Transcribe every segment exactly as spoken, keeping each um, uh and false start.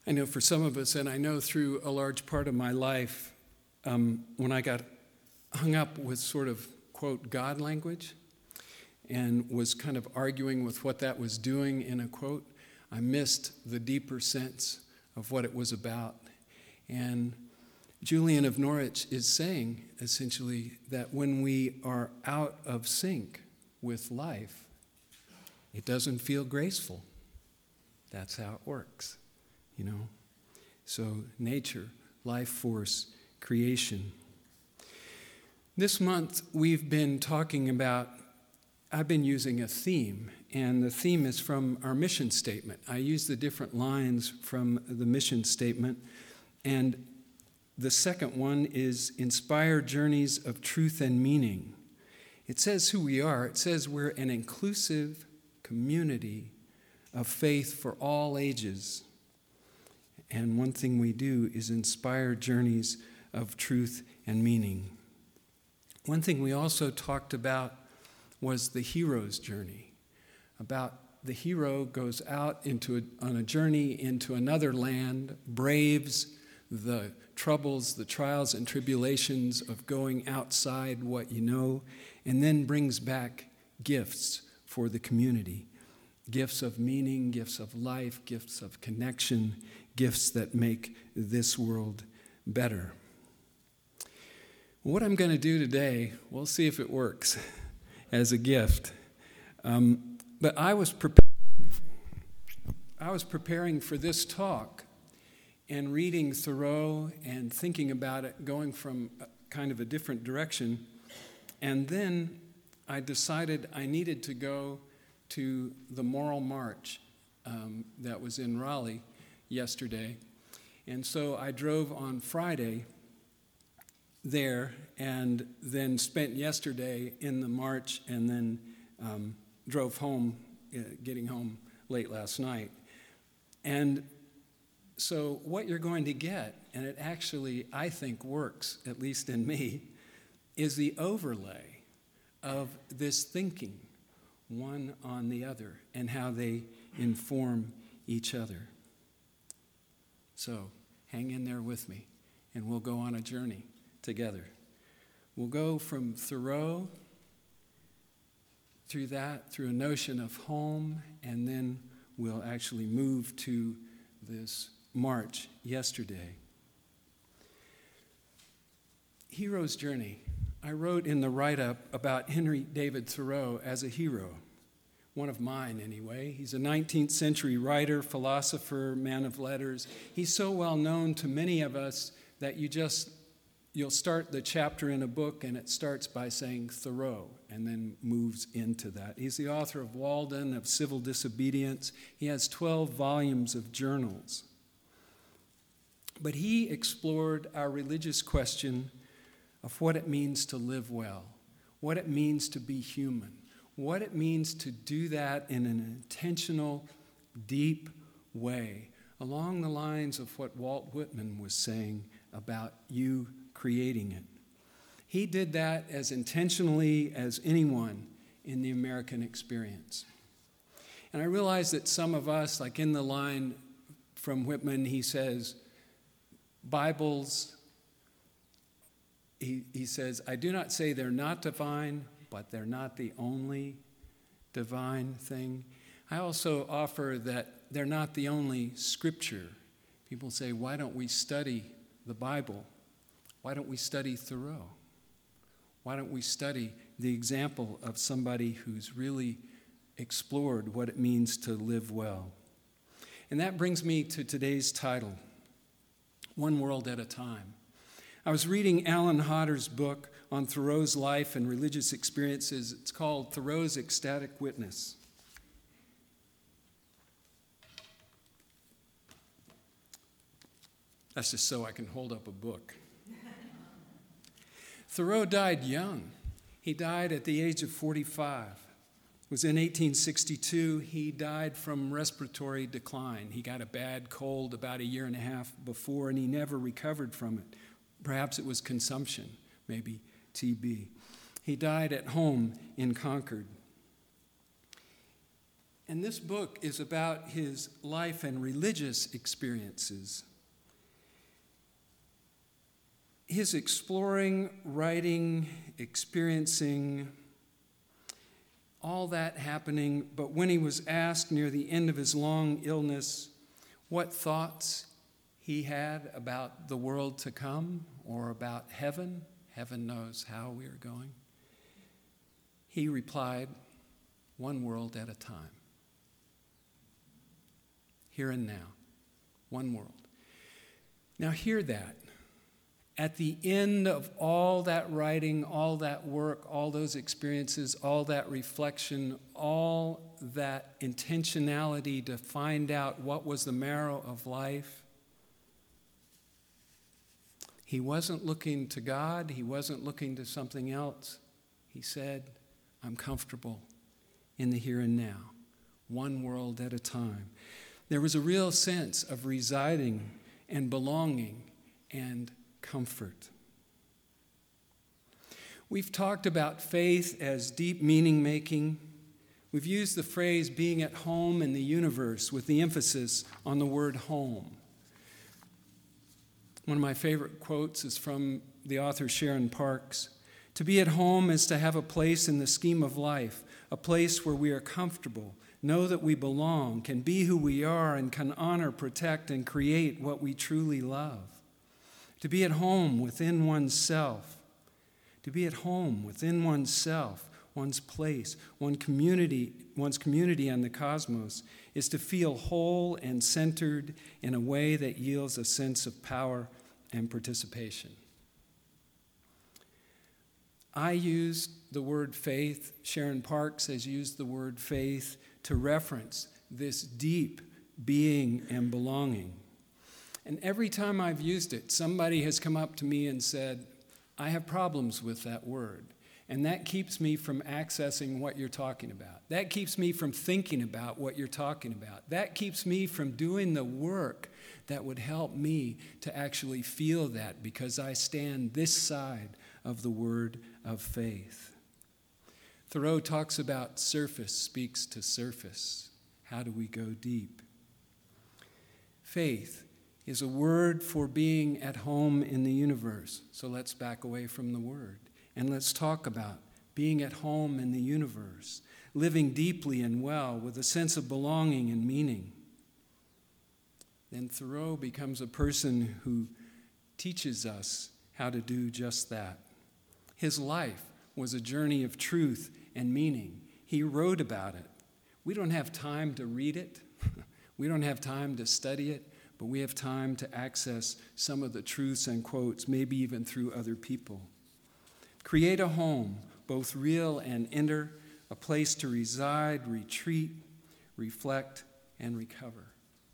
I know for some of us, and I know through a large part of my life, um, when I got hung up with sort of, quote, God language, and was kind of arguing with what that was doing in a quote, I missed the deeper sense of what it was about. And Julian of Norwich is saying, essentially, that when we are out of sync with life, it doesn't feel graceful. That's how it works, you know. So nature, life force, creation. This month, we've been talking about, I've been using a theme, and the theme is from our mission statement. I use the different lines from the mission statement, and the second one is inspire journeys of truth and meaning. It says who we are. It says we're an inclusive community of faith for all ages. And one thing we do is inspire journeys of truth and meaning. One thing we also talked about was the hero's journey, about the hero goes out into a, on a journey into another land, braves the troubles, the trials and tribulations of going outside what you know, and then brings back gifts for the community. Gifts of meaning, gifts of life, gifts of connection, gifts that make this world better. What I'm going to do today, we'll see if it works as a gift. Um, but I was preparing, I was preparing for this talk and reading Thoreau and thinking about it, going from a, kind of a different direction. And then I decided I needed to go to the Moral March um, that was in Raleigh yesterday. And so I drove on Friday there and then spent yesterday in the march and then um, drove home, uh, getting home late last night. And so what you're going to get, and it actually, I think, works, at least in me, is the overlay of this thinking, one on the other, and how they inform each other. So hang in there with me, and we'll go on a journey together. We'll go from Thoreau through that, through a notion of home, and then we'll actually move to this march yesterday. Hero's journey. I wrote in the write-up about Henry David Thoreau as a hero, one of mine anyway. He's a nineteenth century writer, philosopher, man of letters. He's so well known to many of us that you just, you'll start the chapter in a book and it starts by saying Thoreau and then moves into that. He's the author of Walden, of Civil Disobedience. He has twelve volumes of journals. But he explored our religious question of what it means to live well, what it means to be human, what it means to do that in an intentional, deep way, along the lines of what Walt Whitman was saying about you creating it. He did that as intentionally as anyone in the American experience. And I realize that some of us, like in the line from Whitman, he says, Bibles, he, he says, I do not say they're not divine, but they're not the only divine thing. I also offer that they're not the only scripture. People say, why don't we study the Bible? Why don't we study Thoreau? Why don't we study the example of somebody who's really explored what it means to live well? And that brings me to today's title, One World at a Time. I was reading Alan Hodder's book on Thoreau's life and religious experiences. It's called Thoreau's Ecstatic Witness. That's just so I can hold up a book. Thoreau died young. He died at the age of forty-five. It was in eighteen sixty-two. He died from respiratory decline. He got a bad cold about a year and a half before, and he never recovered from it. Perhaps it was consumption, maybe T B. He died at home in Concord. And this book is about his life and religious experiences. His exploring, writing, experiencing, all that happening, but when he was asked near the end of his long illness what thoughts he had about the world to come or about heaven, heaven knows how we are going, he replied, one world at a time. Here and now, one world. Now hear that. At the end of all that writing, all that work, all those experiences, all that reflection, all that intentionality to find out what was the marrow of life, he wasn't looking to God. He wasn't looking to something else. He said, I'm comfortable in the here and now, one world at a time. There was a real sense of residing and belonging and comfort. We've talked about faith as deep meaning making. We've used the phrase being at home in the universe with the emphasis on the word home. One of my favorite quotes is from the author Sharon Parks. To be at home is to have a place in the scheme of life, a place where we are comfortable, know that we belong, can be who we are, and can honor, protect, and create what we truly love. To be at home within oneself, to be at home within oneself, one's place, one community, one's community and the cosmos, is to feel whole and centered in a way that yields a sense of power and participation. I used the word faith, Sharon Parks has used the word faith to reference this deep being and belonging. And every time I've used it, somebody has come up to me and said, I have problems with that word. And that keeps me from accessing what you're talking about. That keeps me from thinking about what you're talking about. That keeps me from doing the work that would help me to actually feel that, because I stand this side of the word of faith. Thoreau talks about surface speaks to surface. How do we go deep? Faith is a word for being at home in the universe. So let's back away from the word and let's talk about being at home in the universe, living deeply and well with a sense of belonging and meaning. Then Thoreau becomes a person who teaches us how to do just that. His life was a journey of truth and meaning. He wrote about it. We don't have time to read it. We don't have time to study it. But we have time to access some of the truths and quotes, maybe even through other people. Create a home, both real and inner, a place to reside, retreat, reflect, and recover.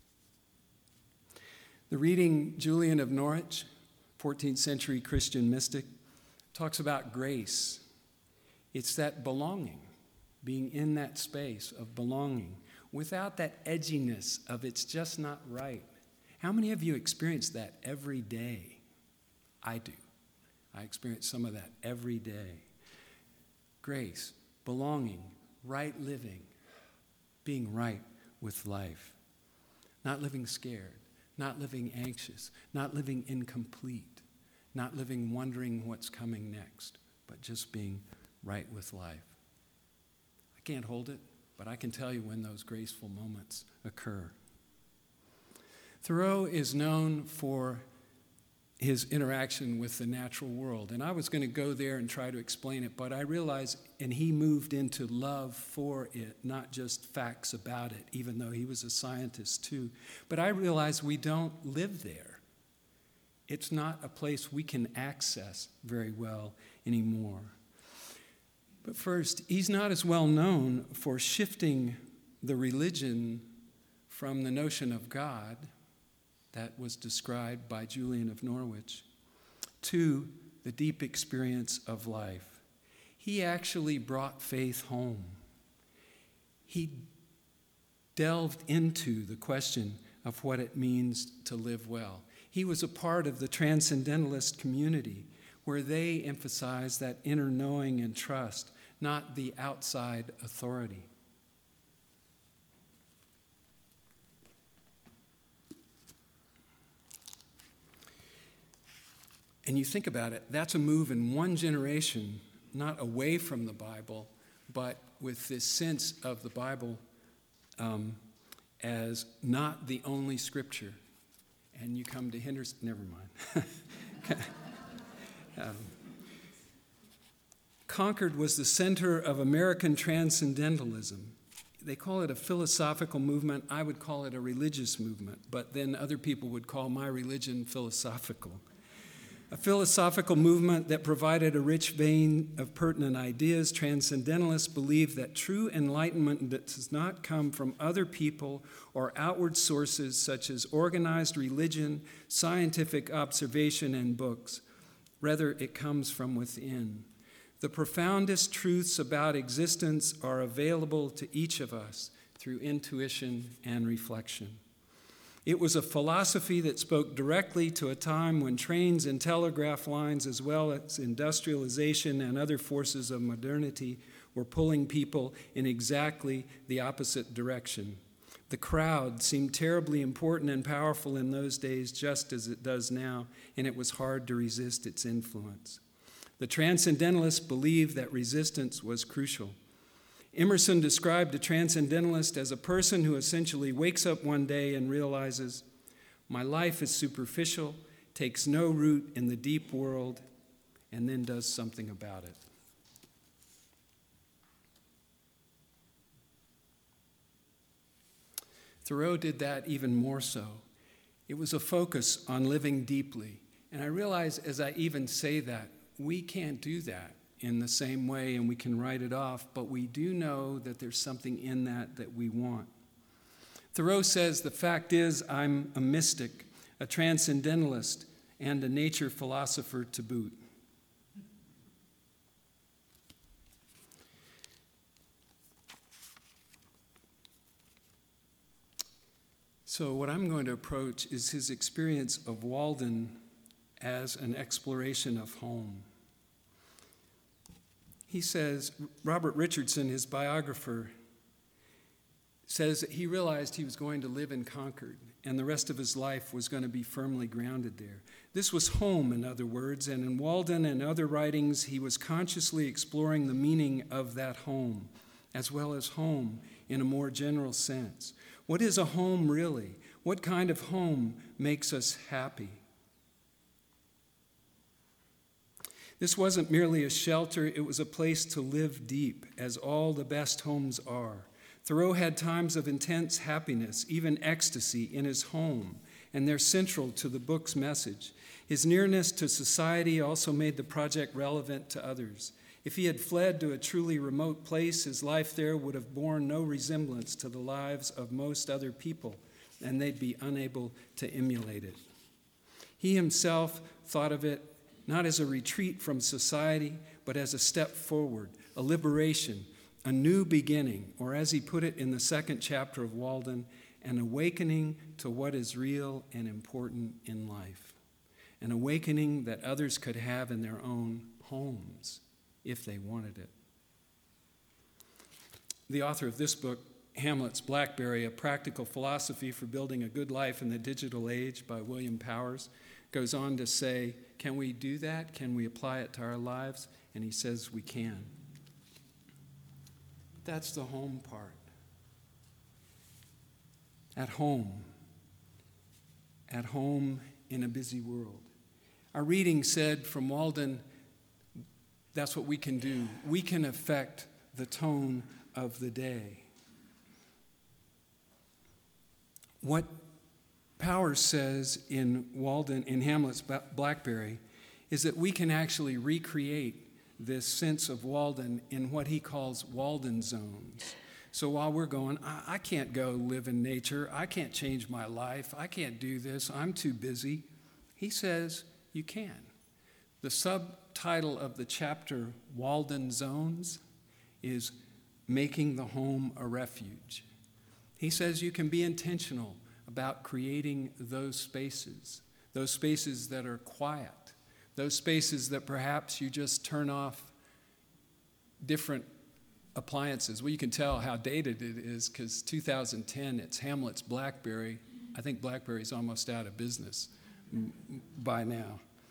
The reading, Julian of Norwich, fourteenth century Christian mystic, talks about grace. It's that belonging, being in that space of belonging, without that edginess of it's just not right. How many of you experience that every day? I do. I experience some of that every day. Grace, belonging, right living, being right with life. Not living scared, not living anxious, not living incomplete, not living wondering what's coming next, but just being right with life. I can't hold it, but I can tell you when those graceful moments occur. Thoreau is known for his interaction with the natural world. And I was going to go there and try to explain it, but I realized, and he moved into love for it, not just facts about it, even though he was a scientist too. But I realized we don't live there. It's not a place we can access very well anymore. But first, he's not as well known for shifting the religion from the notion of God that was described by Julian of Norwich to the deep experience of life. He actually brought faith home. He delved into the question of what it means to live well. He was a part of the transcendentalist community where they emphasized that inner knowing and trust, not the outside authority. And you think about it, that's a move in one generation, not away from the Bible, but with this sense of the Bible um, as not the only scripture. And you come to Henderson, never mind. um, Concord was the center of American transcendentalism. They call it a philosophical movement. I would call it a religious movement, but then other people would call my religion philosophical. A philosophical movement that provided a rich vein of pertinent ideas. Transcendentalists believe that true enlightenment does not come from other people or outward sources such as organized religion, scientific observation, and books. Rather, it comes from within. The profoundest truths about existence are available to each of us through intuition and reflection. It was a philosophy that spoke directly to a time when trains and telegraph lines, as well as industrialization and other forces of modernity, were pulling people in exactly the opposite direction. The crowd seemed terribly important and powerful in those days, just as it does now, and it was hard to resist its influence. The transcendentalists believed that resistance was crucial. Emerson described a transcendentalist as a person who essentially wakes up one day and realizes, my life is superficial, takes no root in the deep world, and then does something about it. Thoreau did that even more so. It was a focus on living deeply. And I realize as I even say that, we can't do that in the same way, and we can write it off, but we do know that there's something in that that we want. Thoreau says, the fact is, I'm a mystic, a transcendentalist, and a nature philosopher to boot. So what I'm going to approach is his experience of Walden as an exploration of home. He says, Robert Richardson, his biographer, says that he realized he was going to live in Concord and the rest of his life was going to be firmly grounded there. This was home, in other words, and in Walden and other writings, he was consciously exploring the meaning of that home, as well as home in a more general sense. What is a home really? What kind of home makes us happy? This wasn't merely a shelter, it was a place to live deep, as all the best homes are. Thoreau had times of intense happiness, even ecstasy, in his home, and they're central to the book's message. His nearness to society also made the project relevant to others. If he had fled to a truly remote place, his life there would have borne no resemblance to the lives of most other people, and they'd be unable to emulate it. He himself thought of it not as a retreat from society, but as a step forward, a liberation, a new beginning, or as he put it in the second chapter of Walden, an awakening to what is real and important in life, an awakening that others could have in their own homes if they wanted it. The author of this book, Hamlet's Blackberry, A Practical Philosophy for Building a Good Life in the Digital Age by William Powers, goes on to say, can we do that? Can we apply it to our lives? And he says we can. That's the home part. At home. At home in a busy world. Our reading said from Walden, that's what we can do. We can affect the tone of the day. What Powers says in Walden, in Hamlet's Blackberry, is that we can actually recreate this sense of Walden in what he calls Walden zones. So while we're going, I, I can't go live in nature, I can't change my life, I can't do this, I'm too busy, he says you can. The subtitle of the chapter, Walden Zones, is Making the Home a Refuge. He says you can be intentional about creating those spaces, those spaces that are quiet, those spaces that perhaps you just turn off different appliances. Well, you can tell how dated it is because two thousand ten, it's Hamlet's Blackberry. I think BlackBerry's almost out of business by now.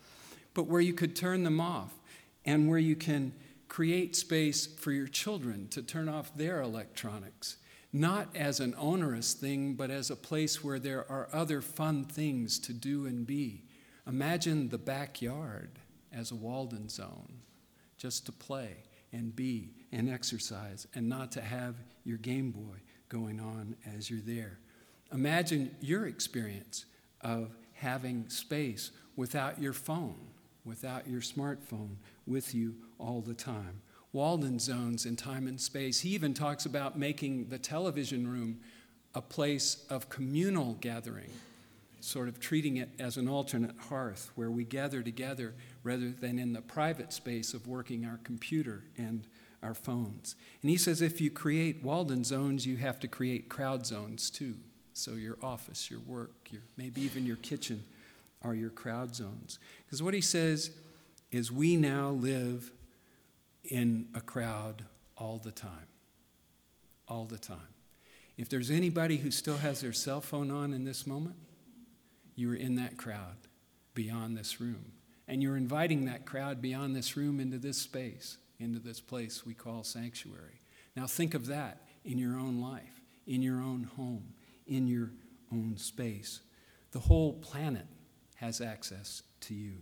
but where you could turn them off, and where you can create space for your children to turn off their electronics, not as an onerous thing, but as a place where there are other fun things to do and be. Imagine the backyard as a Walden zone, just to play and be and exercise, and not to have your Game Boy going on as you're there. Imagine your experience of having space without your phone, without your smartphone with you all the time. Walden zones in time and space. He even talks about making the television room a place of communal gathering, sort of treating it as an alternate hearth where we gather together rather than in the private space of working our computer and our phones. And he says if you create Walden zones, you have to create crowd zones too. So your office, your work, your maybe even your kitchen are your crowd zones. Because what he says is we now live in a crowd all the time. All the time. If there's anybody who still has their cell phone on in this moment, you are in that crowd beyond this room. And you're inviting that crowd beyond this room into this space, into this place we call sanctuary. Now think of that in your own life, in your own home, in your own space. The whole planet has access to you.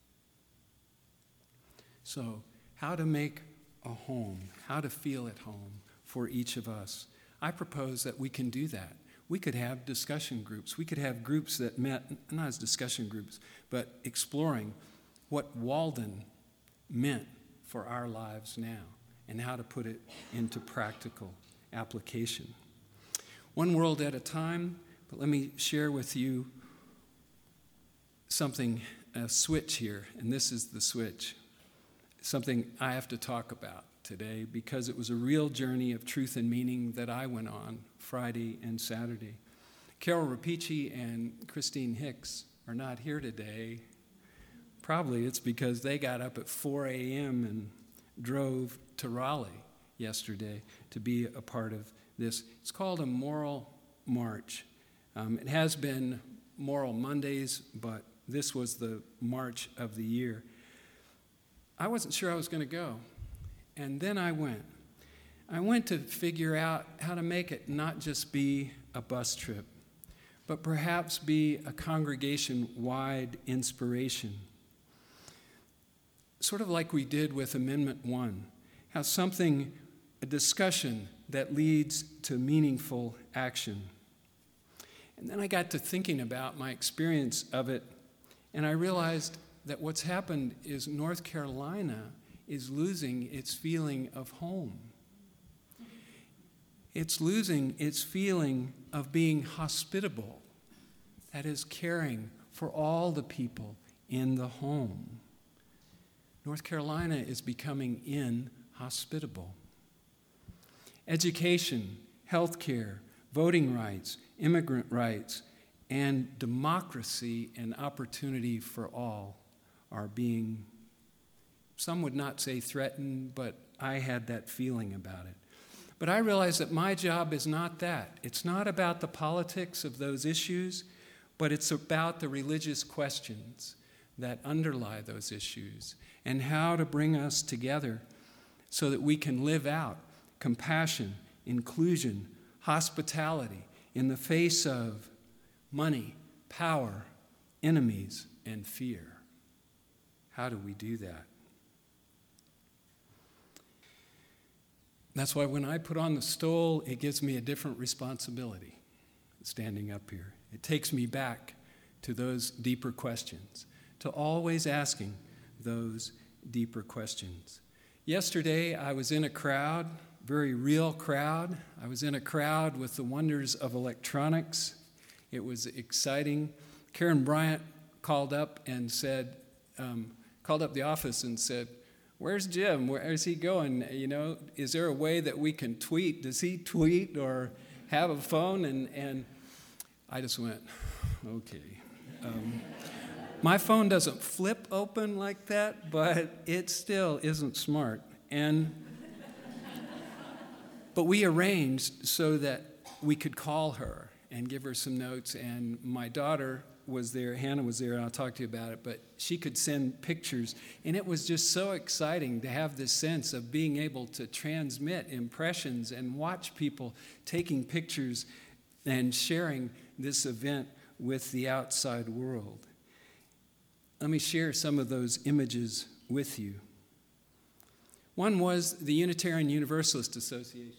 So, how to make a home, how to feel at home for each of us. I propose that we can do that. We could have discussion groups. We could have groups that met, not as discussion groups, but exploring what Walden meant for our lives now and how to put it into practical application. One world at a time, but let me share with you something, a switch here, and this is the switch. Something I have to talk about today because it was a real journey of truth and meaning that I went on Friday and Saturday. Carol Rapici and Christine Hicks are not here today. Probably it's because they got up at four a.m. and drove to Raleigh yesterday to be a part of this. It's called a Moral March. Um, it has been Moral Mondays, but this was the march of the year. I wasn't sure I was going to go, and then I went. I went to figure out how to make it not just be a bus trip, but perhaps be a congregation-wide inspiration. Sort of like we did with Amendment one, how something, a discussion that leads to meaningful action. And then I got to thinking about my experience of it, and I realized that what's happened is North Carolina is losing its feeling of home. It's losing its feeling of being hospitable, that is, caring for all the people in the home. North Carolina is becoming inhospitable. Education, health care, voting rights, immigrant rights, and democracy and opportunity for all are being, some would not say threatened, but I had that feeling about it. But I realized that my job is not that. It's not about the politics of those issues, but it's about the religious questions that underlie those issues and how to bring us together so that we can live out compassion, inclusion, hospitality in the face of money, power, enemies, and fear. How do we do that? That's why when I put on the stole, it gives me a different responsibility standing up here. It takes me back to those deeper questions, to always asking those deeper questions. Yesterday, I was in a crowd, very real crowd. I was in a crowd with the wonders of electronics. It was exciting. Karen Bryant called up and said, um, called up the office and said, "Where's Jim? Where is he going? You know, is there a way that we can tweet? Does he tweet or have a phone?" And, and I just went, okay. Um, my phone doesn't flip open like that, but it still isn't smart. And but we arranged so that we could call her and give her some notes. And my daughter was there, Hannah was there, and I'll talk to you about it, but she could send pictures. And it was just so exciting to have this sense of being able to transmit impressions and watch people taking pictures and sharing this event with the outside world. Let me share some of those images with you. One was the Unitarian Universalist Association.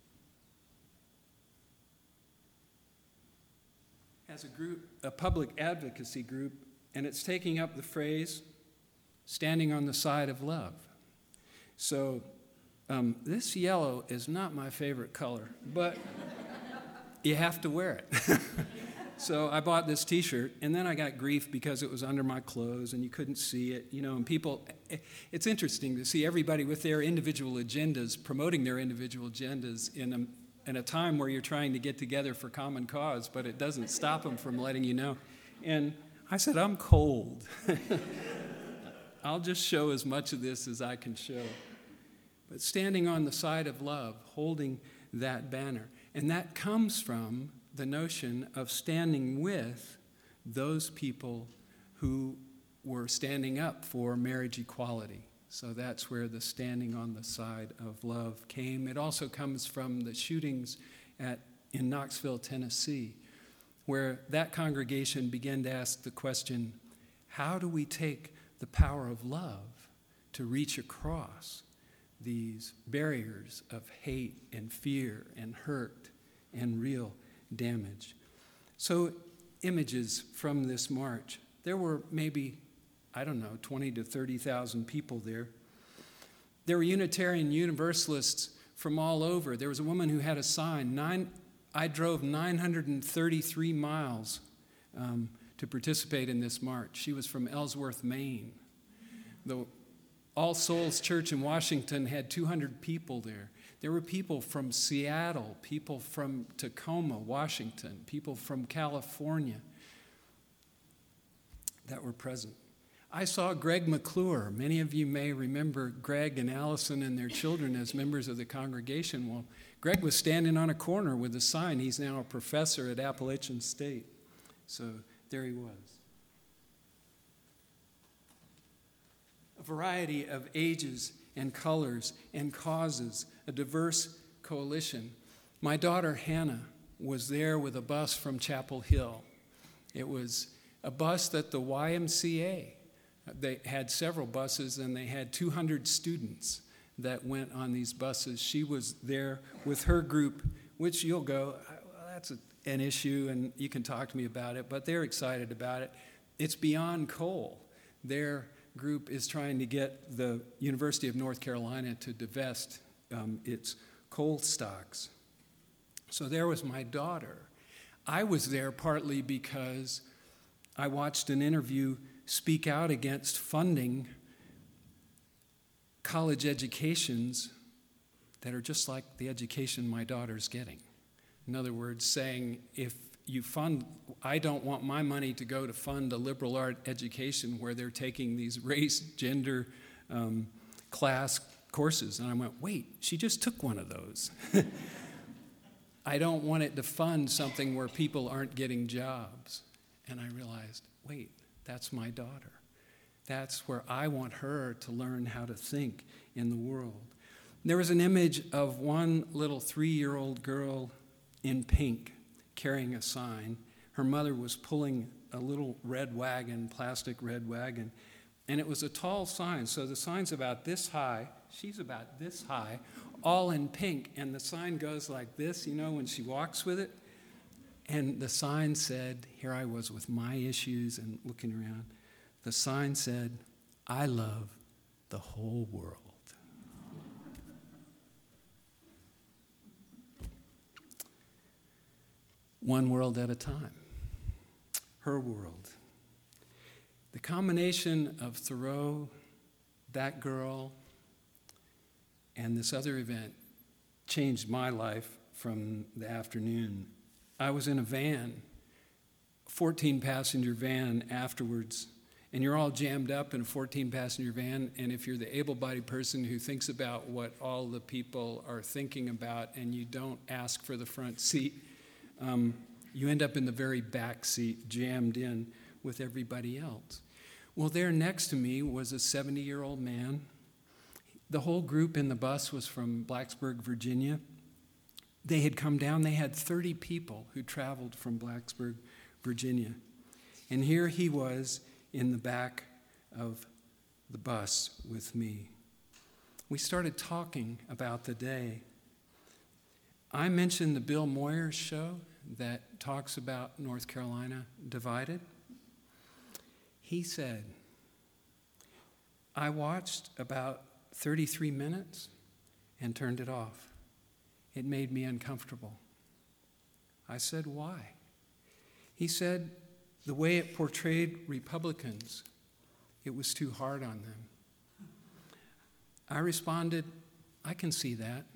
Has a group, a public advocacy group, and it's taking up the phrase, standing on the side of love. So um, this yellow is not my favorite color, but you have to wear it. So I bought this T-shirt, and then I got grief because it was under my clothes, and you couldn't see it, you know, and people, it's interesting to see everybody with their individual agendas, promoting their individual agendas in a, in a time where you're trying to get together for common cause, but it doesn't stop them from letting you know. And I said, I'm cold. I'll just show as much of this as I can show. But standing on the side of love, holding that banner, and that comes from the notion of standing with those people who were standing up for marriage equality. So that's where the standing on the side of love came. It also comes from the shootings at, in Knoxville, Tennessee, where that congregation began to ask the question, how do we take the power of love to reach across these barriers of hate and fear and hurt and real damage? So images from this march. There were maybe, I don't know, twenty to thirty thousand people there. There were Unitarian Universalists from all over. There was a woman who had a sign. Nine, I drove nine hundred thirty-three miles um, to participate in this march. She was from Ellsworth, Maine. The All Souls Church in Washington had two hundred people there. There were people from Seattle, people from Tacoma, Washington, people from California that were present. I saw Greg McClure. Many of you may remember Greg and Allison and their children as members of the congregation. Well, Greg was standing on a corner with a sign. He's now a professor at Appalachian State. So there he was. A variety of ages and colors and causes, a diverse coalition. My daughter Hannah was there with a bus from Chapel Hill. It was a bus that the Y M C A, they had several buses, and they had two hundred students that went on these buses. She was there with her group, which you'll go, well, that's a, an issue, and you can talk to me about it, but they're excited about it. It's beyond coal. Their group is trying to get the University of North Carolina to divest um, its coal stocks. So there was my daughter. I was there partly because I watched an interview speak out against funding college educations that are just like the education my daughter's getting. In other words, saying if you fund, I don't want my money to go to fund a liberal art education where they're taking these race, gender, um, class courses. And I went, wait, she just took one of those. I don't want it to fund something where people aren't getting jobs. And I realized, wait, that's my daughter. That's where I want her to learn how to think in the world. There was an image of one little three-year-old girl in pink carrying a sign. Her mother was pulling a little red wagon, plastic red wagon, and it was a tall sign. So the sign's about this high. She's about this high, all in pink, and the sign goes like this, you know, when she walks with it. And the sign said, here I was with my issues and looking around. The sign said, I love the whole world. One world at a time. Her world. The combination of Thoreau, that girl, and this other event changed my life from the afternoon. I was in a van, fourteen-passenger van afterwards, and you're all jammed up in a fourteen-passenger van, and if you're the able-bodied person who thinks about what all the people are thinking about and you don't ask for the front seat, um, you end up in the very back seat, jammed in with everybody else. Well, there next to me was a seventy-year-old man. The whole group in the bus was from Blacksburg, Virginia. They had come down. They had thirty people who traveled from Blacksburg, Virginia. And here he was in the back of the bus with me. We started talking about the day. I mentioned the Bill Moyers show that talks about North Carolina divided. He said, I watched about thirty-three minutes and turned it off. It made me uncomfortable. I said, why? He said, the way it portrayed Republicans, it was too hard on them. I responded, I can see that.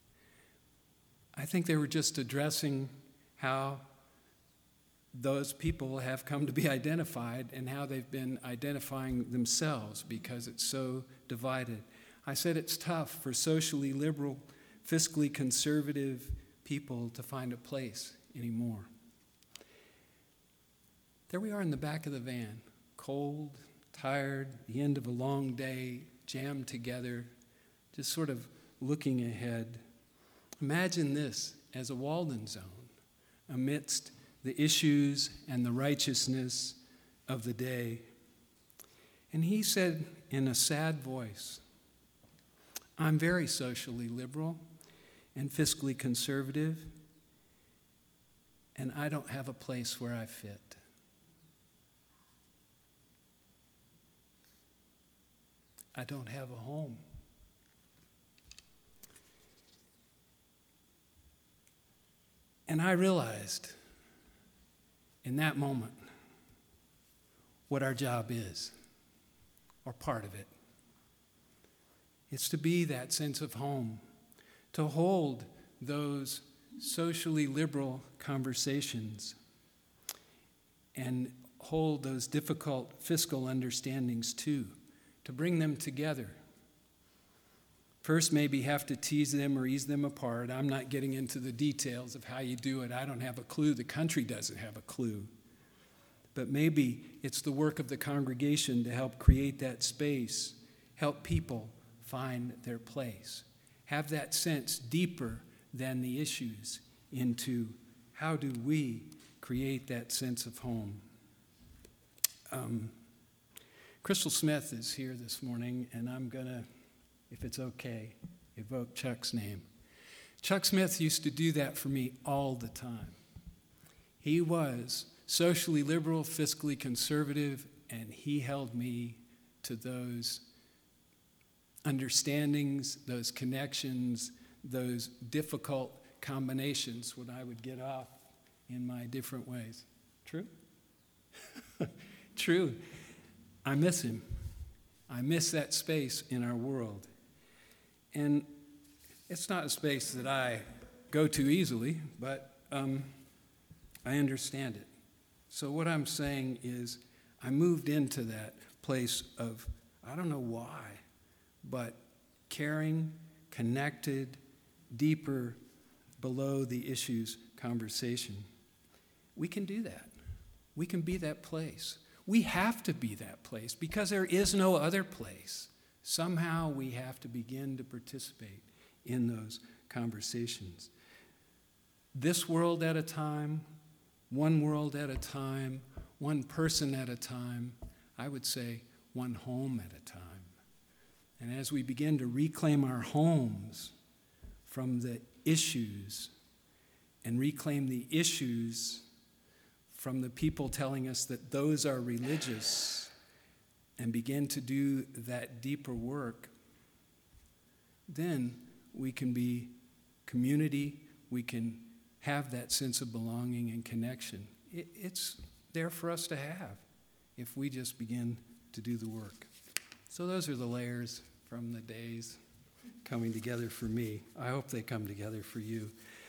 I think they were just addressing how those people have come to be identified and how they've been identifying themselves because it's so divided. I said it's tough for socially liberal, fiscally conservative people to find a place anymore. There we are in the back of the van, cold, tired, the end of a long day, jammed together, just sort of looking ahead. Imagine this as a Walden zone amidst the issues and the righteousness of the day. And he said in a sad voice, I'm very socially liberal and fiscally conservative, and I don't have a place where I fit. I don't have a home. And I realized in that moment what our job is, or part of it. It's to be that sense of home, to hold those socially liberal conversations and hold those difficult fiscal understandings too, to bring them together. First, maybe have to tease them or ease them apart. I'm not getting into the details of how you do it. I don't have a clue. The country doesn't have a clue. But maybe it's the work of the congregation to help create that space, help people find their place, have that sense deeper than the issues into how do we create that sense of home. Um, Crystal Smith is here this morning, and I'm going to, if it's okay, evoke Chuck's name. Chuck Smith used to do that for me all the time. He was socially liberal, fiscally conservative, and he held me to those understandings, those connections, those difficult combinations when I would get off in my different ways. True? True. I miss him. I miss that space in our world. And it's not a space that I go to easily, but um, I understand it. So what I'm saying is I moved into that place of, I don't know why, but caring, connected, deeper, below the issues conversation. We can do that. We can be that place. We have to be that place because there is no other place. Somehow we have to begin to participate in those conversations. This world at a time, one world at a time, one person at a time, I would say one home at a time. And as we begin to reclaim our homes from the issues and reclaim the issues from the people telling us that those are religious and begin to do that deeper work, then we can be community, we can have that sense of belonging and connection. It, it's there for us to have if we just begin to do the work. So those are the layers from the days coming together for me. I hope they come together for you.